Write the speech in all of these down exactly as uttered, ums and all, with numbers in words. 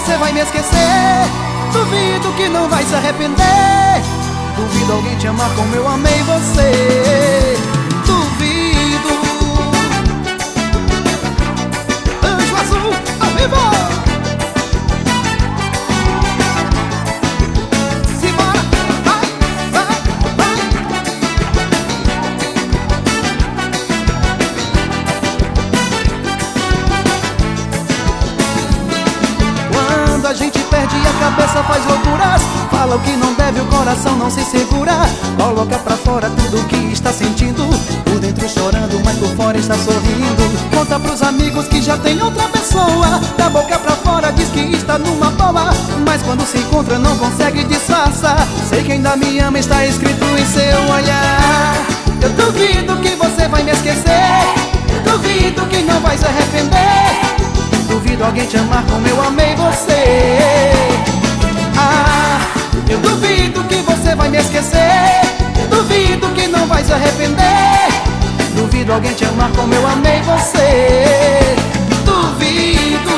você vai me esquecer. Duvido que não vai se arrepender. Duvido alguém te amar como eu amei você. Duvido. Anjo Azul, ao vivo. A gente perde a cabeça, faz loucuras. Fala o que não deve, o coração não se segura. Coloca pra fora tudo o que está sentindo. Por dentro chorando, mas por fora está sorrindo. Conta pros amigos que já tem outra pessoa. Da boca pra fora diz que está numa boa, mas quando se encontra não consegue disfarçar. Sei que ainda me ama, está escrito em seu olhar. Eu duvido que você vai me esquecer. Duvido que não vai se arrepender. Duvido alguém te amar como eu amei você. Ah, eu duvido que você vai me esquecer. Duvido que não vai se arrepender. Duvido alguém te amar como eu amei você. Duvido.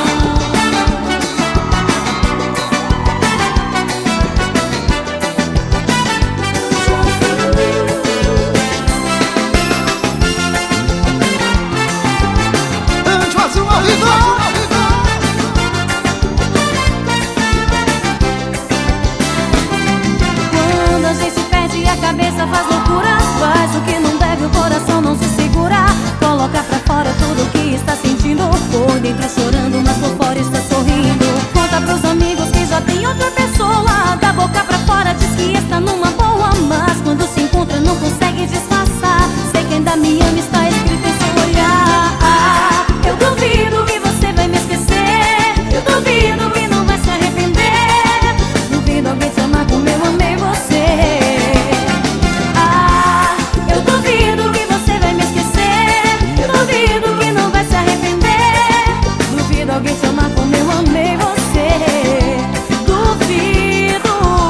Anjo Azul ao vivo. A cabeça faz loucura, faz o que não deve, o coração não se segura. Coloca pra fora tudo o que está sentindo. Por dentro chorando, mas por fora está sorrindo. Conta pros amigos que já tem outra pessoa. Da boca pra fora diz que está numa boa, mas quando se encontra não consegue disfarçar. Sei que ainda me ama, está escrito em seu olhar. Eu duvido que você vai me esquecer. Eu duvido que não vai se arrepender. Duvido alguém te amar como eu amei você. Alguém te amar como eu amei você. Duvido.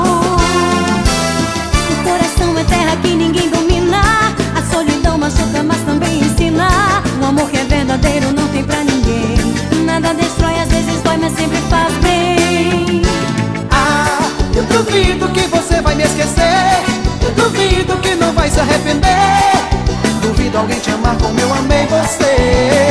O coração é terra que ninguém domina. A solidão machuca, mas também ensina. O amor que é verdadeiro não tem pra ninguém. Nada destrói, às vezes dói, mas sempre faz bem. Ah, eu duvido que você vai me esquecer. Eu duvido que não vai se arrepender. Duvido alguém te amar como eu amei você.